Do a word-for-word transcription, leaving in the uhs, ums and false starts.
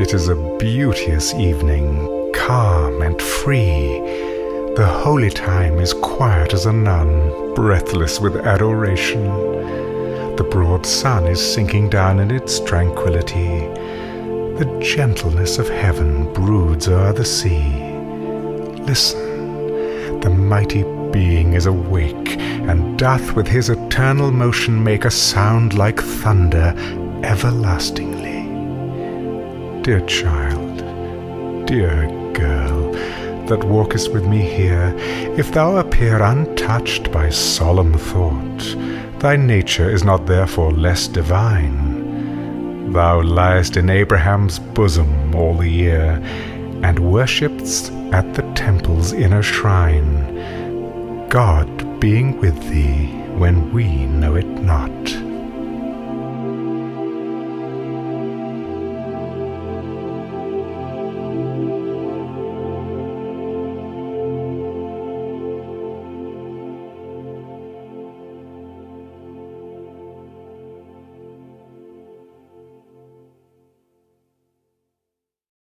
It is a beauteous evening, calm and free. The holy time is quiet as a nun, breathless with adoration. The broad sun is sinking down in its tranquillity. The gentleness of heaven broods o'er the sea. Listen, the mighty being is awake, and doth with his eternal motion make a sound like thunder everlastingly. Dear child, dear girl, that walkest with me here, if thou appear untouched by solemn thought, thy nature is not therefore less divine. Thou liest in Abraham's bosom all the year, and worshipst at the temple's inner shrine, God being with thee when we know it not.